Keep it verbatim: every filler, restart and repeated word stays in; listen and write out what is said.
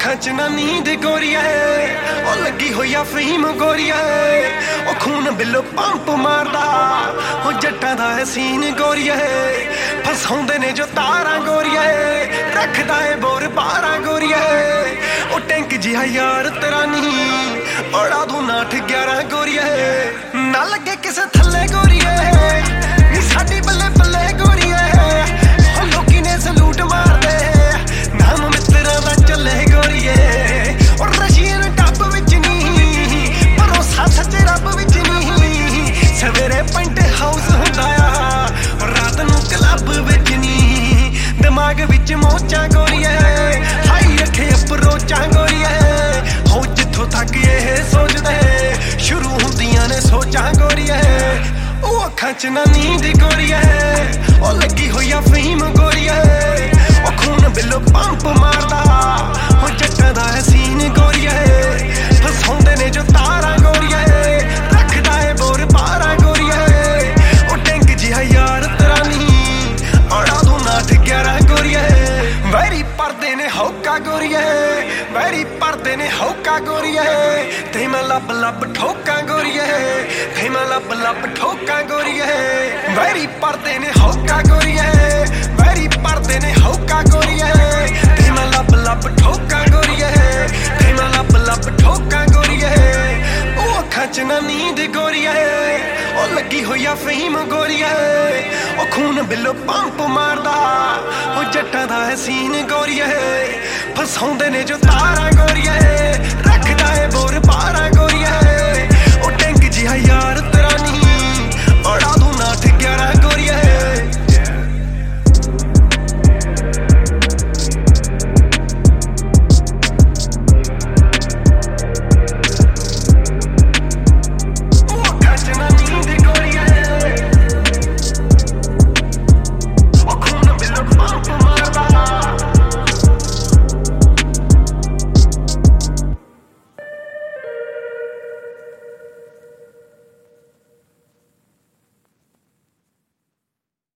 ਅੱਖਾਂ ਚ ਨਾ ਨੀਂਦ ਗੋਰੀਆ ਉਹ ਲੱਗੀ ਹੋਈ ਆ ਫਹੀਮ ਗੋਰੀਆ ਉਹ ਖੂਨ ਬਿੱਲੋ ਪੰਪ ਮਾਰਦਾ ਉਹ ਜੱਟਾਂ ਦਾ ਹੈ ਸੀਨ ਗੋਰੀਆ ਫਸਾਉਂਦੇ ਨੇ ਜੋ ਤਾਰਾਂ ਗੋਰੀਆ ਰੱਖਦਾ ਏ ਬੋਰ ਬਾਰਾਂ ਗੋਰੀਆ ਉਹ ਟੈਂਕ ਜਿਹਾ ਯਾਰ ਤੇਰਾ ਨਹੀਂ ਬੜਾ ਦੂ ਨਾਠ ਗਿਆਰਾਂ ਗੋਰੀਆ ਨਾ ਲੱਗੇ ਕਿਸੇ ਥੱਲੇ ਗੋਰੀਆ ਨੀ ਸਾਡੀ ਬੱਲੇ ਬੱਲੇ ਗੋਰੀਆ ਉਹ ਲੋਕੀ ਨੇ ਸਲੂਟ ਮਾਰਦੇ ਨਾਮ ਮਿੱਤਰਾਂ ਦਾ ਚੱਲੇ ਗੋਰੀਏ ਉਹ ਰਸ਼ੀਅਨ ਟੱਬ ਵਿੱਚ ਨਹੀਂ ਭਰੋਸਾ ਸੱਚੇ ਰੱਬ ਵਿੱਚ ਨਹੀਂ ਸਵੇਰੇ ਪੈਂਟ ਹਾਊਸ ਹੁੰਦਾ ਆ ਰਾਤ ਨੂੰ ਕਲੱਬ ਵਿੱਚ ਨਹੀਂ ਦਿਮਾਗ ਵਿੱਚ ਮੋਚਾਂ ਗੋਰੀਏ ਹਾਈ ਰੱਖੇ ਅਪਰੋਚਾਂ ਗੋਰੀਏ ਹੋ ਜਿੱਥੋਂ ਤੱਕ ਇਹ ਸੋਚਦੇ ਸ਼ੁਰੂ ਹੁੰਦੀਆਂ ਨੇ ਸੋਚਾਂ ਗੋਰੀਏ ਉਹ ਅੱਖਾਂ ਚ ਨਾ ਨੀਂਦ ਗੋਰੀਏ ਉਹ ਲੱਗੀ ਹੋਈ ਆ ਫਹੀਮ ਗੋਰੀਏ ਉਹ ਖੂਨ ਬਿੱਲੋ ਪੰਪ ਮਾਰਦਾ ਉਹ ਜੱਟਾਂ ਦਾ ਹੈ ਸੀਨ ਗੋਰੀਏ ਫਸਾਉਂਦੇ ਨੇ ਜੋ ਤਾਰਾਂ ਗੋਰੀਏ ਰੱਖਦਾ ਏ ਬੋਰ ਬਾਰਾਂ ਗੋਰੀਏ ਉਹ ਟੈਂਕ ਜਿਹਾ ਯਾਰ ਤੇਰਾ ਨਹੀਂ ਔੜਾ ਦੂ ਨਾਠ ਗਿਆਰਾਂ ਗੋਰੀਏ ਵੈਰੀ ਪਰਦੇ ਨੇ ਹੌਕਾ ਗੋਰੀਏ ਵੈਰੀ ਪਰਦੇ ਨੇ ਹੌਕਾ ਗੋਰੀਏ ਤੇ ਮੈਂ ਲੱਭ ਲੱਭ ਠੋਕਾਂ ਗੋਰੀਏ ਤੇ ਮੈਂ ਲੱਭ ਲੱਭ ਠੋਕਾਂ ਗੋਰੀਏ ਵੈਰੀ ਪਰਦੇ ਨੇ ਹੌਕਾ ਗੋਰੀਏ ਵੈਰੀ ਪਰਦੇ ਨੇ ਹੌਕਾ ਗੋਰੀਏ ਤੇ ਮੈਂ ਲੱਭ ਲੱਭ ਠੋਕਾਂ ਗੋਰੀਏ ਤੇ ਮੈਂ ਲੱਭ ਲੱਭ ਠੋਕਾਂ ਗੋਰੀਏ ਉਹ ਅੱਖਾਂ ਚ ਨਾ ਨੀਂਦ ਗੋਰੀਏ ਉਹ ਲੱਗੀ ਹੋਈ ਆ ਫਹੀਮ ਗੋਰੀਏ ਉਹ ਖੂਨ ਬਿੱਲੋ ਪੰਪ ਮਾਰਦਾ ਉਹ ਜੱਟਾਂ ਦਾ ਹੈ ਸੀਨ ਗੋਰੀਏ ਫਸਾਉਂਦੇ ਨੇ ਜੋ ਤਾਰਾਂ ਗੋਰੀਏ ਰੱਖਦਾ ਏ ਬੋਰ ਬਾਰਾਂ